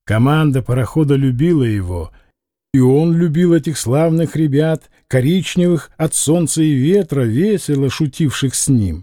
Команда парохода любила его, и он любил этих славных ребят, коричневых от солнца и ветра, весело шутивших с ним.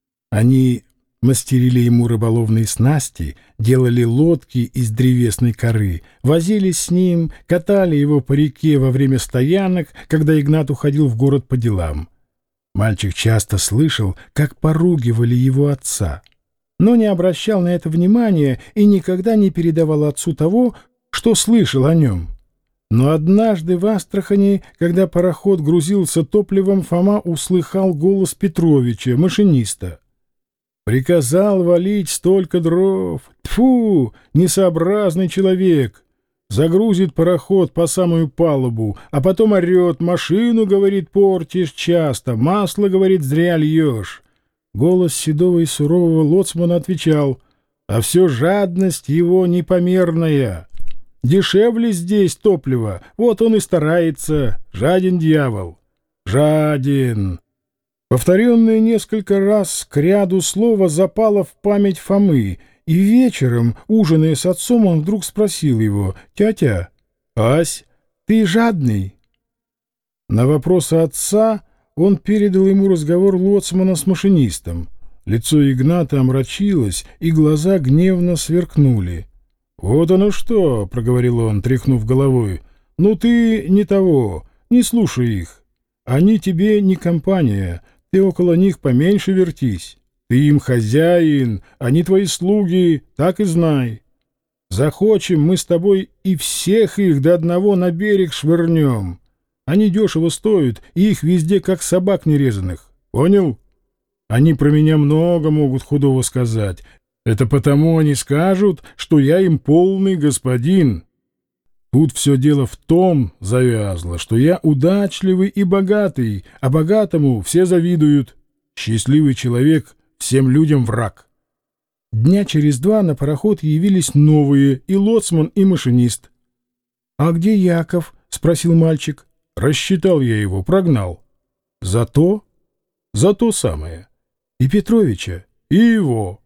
Они мастерили ему рыболовные снасти, делали лодки из древесной коры, возились с ним, катали его по реке во время стоянок, когда Игнат уходил в город по делам. Мальчик часто слышал, как поругивали его отца, но не обращал на это внимания и никогда не передавал отцу того, что слышал о нем. Но однажды в Астрахани, когда пароход грузился топливом, Фома услыхал голос Петровича, машиниста. «Приказал валить столько дров. Тьфу, несообразный человек! Загрузит пароход по самую палубу, а потом орет: машину, говорит, портишь часто, масло, говорит, зря льешь». Голос седого и сурового лоцмана отвечал: «А все жадность его непомерная. Дешевле здесь топливо, вот он и старается. Жаден дьявол, жаден». Повторенное несколько раз к ряду слова запало в память Фомы, и вечером, ужиная с отцом, он вдруг спросил его: «Тятя, Ась, ты жадный?» На вопрос отца он передал ему разговор лоцмана с машинистом. Лицо Игната омрачилось, и глаза гневно сверкнули. «Вот оно что!» — проговорил он, тряхнув головой. «Ну ты не того, не слушай их. Они тебе не компания, ты около них поменьше вертись. Ты им хозяин, они твои слуги, так и знай. Захочем, мы с тобой и всех их до одного на берег швырнем. Они дешево стоят, и их везде как собак нерезанных. Понял? Они про меня много могут худого сказать. Это потому они скажут, что я им полный господин. Тут все дело в том завязло, что я удачливый и богатый, а богатому все завидуют. Счастливый человек всем людям враг». Дня через два на пароход явились новые, и лоцман, и машинист. «А где Яков?» — спросил мальчик. «Рассчитал я его, прогнал». «За то самое. И Петровича, и его».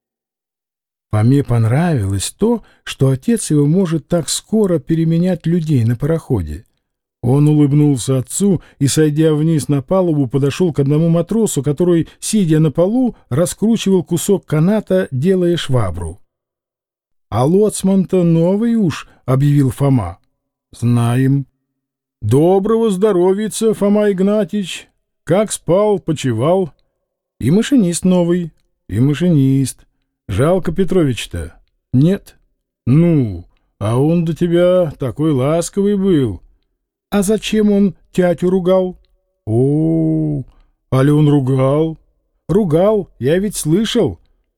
Фоме понравилось то, что отец его может так скоро переменять людей на пароходе. Он улыбнулся отцу и, сойдя вниз на палубу, подошел к одному матросу, который, сидя на полу, раскручивал кусок каната, делая швабру. «А лоцман-то новый уж», — объявил Фома. «Знаем». «Доброго здоровица, Фома Игнатьич! Как спал, почевал?» «И машинист новый, и машинист. Жалко Петрович-то?» «Нет». «Ну, а он до тебя такой ласковый был». «А зачем он тятю ругал?» «О, али он ругал?» «Ругал, я ведь слышал».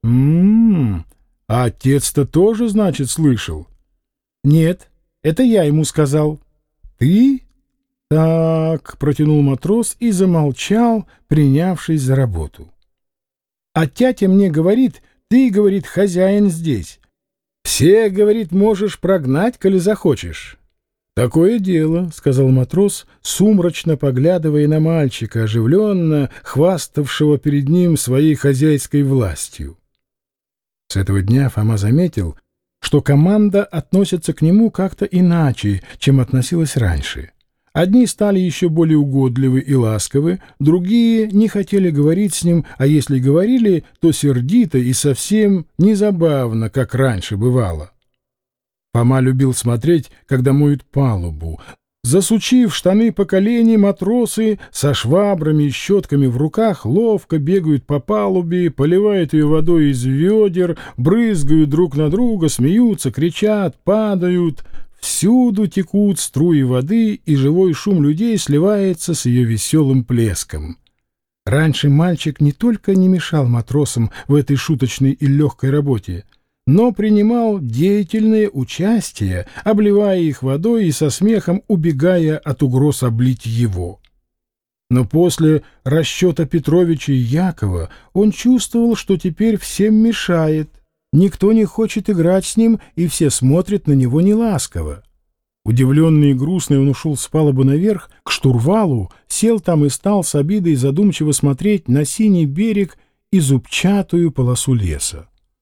А отец-то тоже, значит, слышал?» «Нет, это я ему сказал». «Ты?» «Так», — протянул матрос и замолчал, принявшись за работу. «А тятя мне говорит, ты, говорит, хозяин здесь. Всех, говорит, можешь прогнать, коли захочешь». «Такое дело», — сказал матрос, сумрачно поглядывая на мальчика, оживленно хваставшего перед ним своей хозяйской властью. С этого дня Фома заметил, что команда относится к нему как-то иначе, чем относилась раньше. Одни стали еще более угодливы и ласковы, другие не хотели говорить с ним, а если говорили, то сердито и совсем незабавно, как раньше бывало. Фома любил смотреть, когда моют палубу. Засучив штаны по колени, матросы со швабрами и щетками в руках ловко бегают по палубе, поливают ее водой из ведер, брызгают друг на друга, смеются, кричат, падают. Всюду текут струи воды, и живой шум людей сливается с ее веселым плеском. Раньше мальчик не только не мешал матросам в этой шуточной и легкой работе, но принимал деятельное участие, обливая их водой и со смехом убегая от угроз облить его. Но после расчета Петровича и Якова он чувствовал, что теперь всем мешает. Никто не хочет играть с ним, и все смотрят на него неласково. Удивленный и грустный, он ушел с палубы наверх, к штурвалу, сел там и стал с обидой задумчиво смотреть на синий берег и зубчатую полосу леса.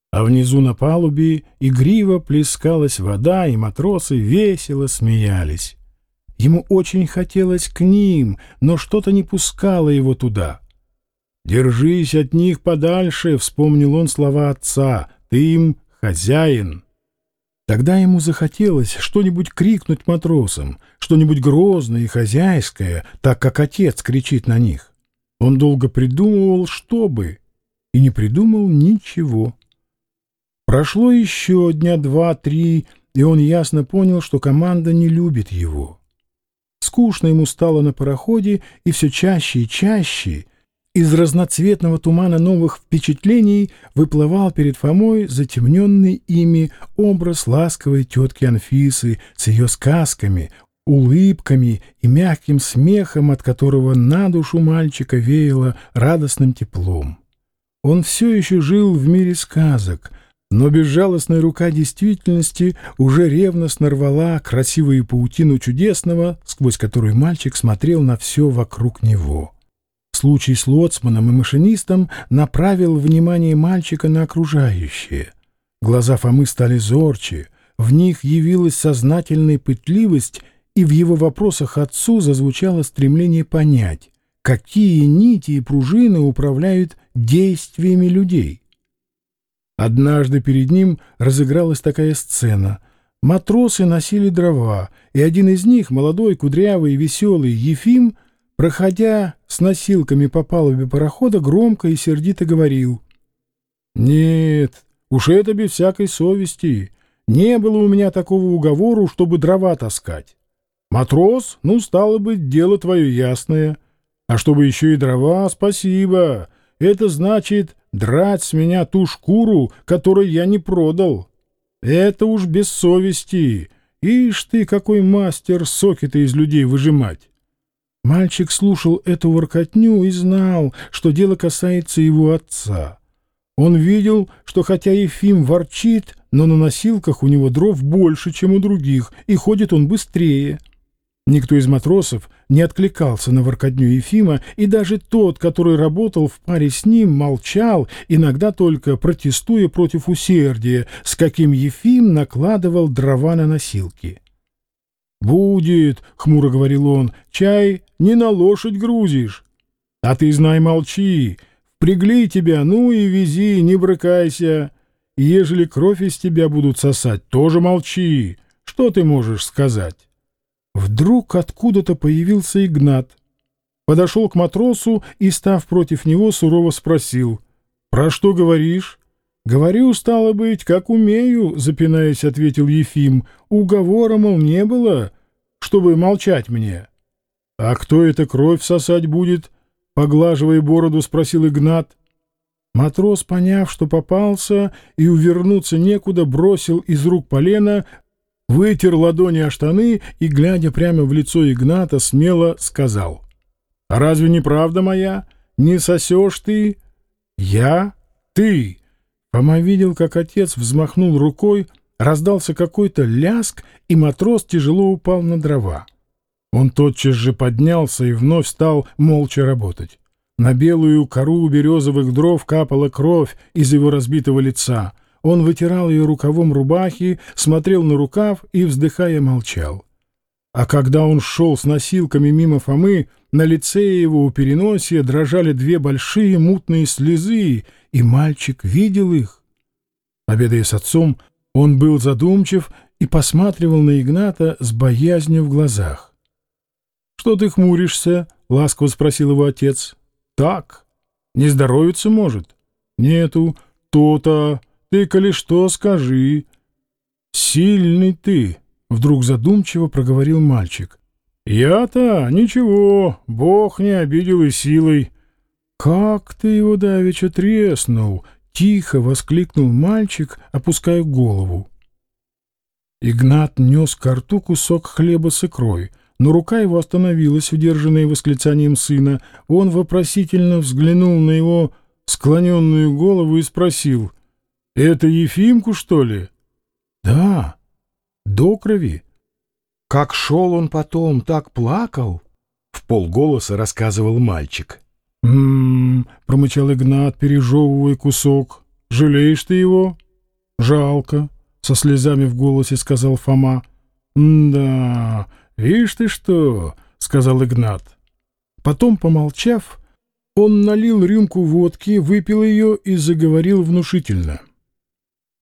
А внизу на палубе игриво плескалась вода, и матросы весело смеялись. Ему очень хотелось к ним, но что-то не пускало его туда. «Держись от них подальше», — вспомнил он слова отца, — «ты им хозяин». Тогда ему захотелось что-нибудь крикнуть матросам, что-нибудь грозное и хозяйское, так как отец кричит на них. Он долго придумывал, что бы, и не придумал ничего. Прошло еще дня 2-3, и он ясно понял, что команда не любит его. Скучно ему стало на пароходе, и все чаще и чаще из разноцветного тумана новых впечатлений выплывал перед Фомой затемненный ими образ ласковой тетки Анфисы с ее сказками, улыбками и мягким смехом, от которого на душу мальчика веяло радостным теплом. Он все еще жил в мире сказок, но безжалостная рука действительности уже ревностно рвала красивую паутину чудесного, сквозь которую мальчик смотрел на все вокруг него. Случай с лоцманом и машинистом направил внимание мальчика на окружающее. Глаза Фомы стали зорче, в них явилась сознательная пытливость, и в его вопросах отцу зазвучало стремление понять, какие нити и пружины управляют действиями людей. Однажды перед ним разыгралась такая сцена. Матросы носили дрова, и один из них, молодой, кудрявый и веселый Ефим, проходя с носилками по палубе парохода, громко и сердито говорил: «Нет, уж это без всякой совести. Не было у меня такого уговору, чтобы дрова таскать. Матрос, ну, стало быть, дело твое ясное. А чтобы еще и дрова, спасибо. Это значит драть с меня ту шкуру, которую я не продал. Это уж без совести. Ишь ты, какой мастер соки-то из людей выжимать!» Мальчик слушал эту воркотню и знал, что дело касается его отца. Он видел, что хотя Ефим ворчит, но на носилках у него дров больше, чем у других, и ходит он быстрее. Никто из матросов не откликался на воркотню Ефима, и даже тот, который работал в паре с ним, молчал, иногда только протестуя против усердия, с каким Ефим накладывал дрова на носилки. «Будет, — хмуро говорил он, — чай не на лошадь грузишь. А ты, знай, молчи, впрягли тебя, ну и вези, не брыкайся. И ежели кровь из тебя будут сосать, тоже молчи. Что ты можешь сказать?» Вдруг откуда-то появился Игнат. Подошел к матросу и, став против него, сурово спросил: «Про что говоришь?» «Говорю, стало быть, как умею», — запинаясь, ответил Ефим. «Уговора, мол, не было, чтобы молчать мне». «А кто это кровь сосать будет?» — поглаживая бороду, спросил Игнат. Матрос, поняв, что попался и увернуться некуда, бросил из рук полено, вытер ладони о штаны и, глядя прямо в лицо Игната, смело сказал: «А разве не правда моя? Не сосешь ты?» «Я? Ты?» Фома видел, как отец взмахнул рукой, раздался какой-то ляск, и матрос тяжело упал на дрова. Он тотчас же поднялся и вновь стал молча работать. На белую кору березовых дров капала кровь из его разбитого лица. Он вытирал ее рукавом рубахи, смотрел на рукав и, вздыхая, молчал. А когда он шел с носилками мимо Фомы, на лице его у переносия дрожали две большие мутные слезы, и мальчик видел их. Обедая с отцом, он был задумчив и посматривал на Игната с боязнью в глазах. «Что ты хмуришься?» — ласково спросил его отец. «Так. Не здоровится, может?» «Нету. То-то. Ты, коли что, скажи». «Сильный ты», — вдруг задумчиво проговорил мальчик. «Я-то? Ничего. Бог не обидел и силой». «Как ты его давеча треснул!» — тихо воскликнул мальчик, опуская голову. Игнат нес ко рту кусок хлеба с икрой, но рука его остановилась, удержанная восклицанием сына. Он вопросительно взглянул на его склоненную голову и спросил: «Это Ефимку, что ли?» «Да, до крови. Как шел он потом, так плакал!» — вполголоса рассказывал мальчик. «Промычал Игнат, пережевывая кусок. Жалеешь ты его? Жалко, — со слезами в голосе сказал Фома. Да, видишь ты что, — сказал Игнат. Потом, помолчав, он налил рюмку водки, выпил ее и заговорил внушительно.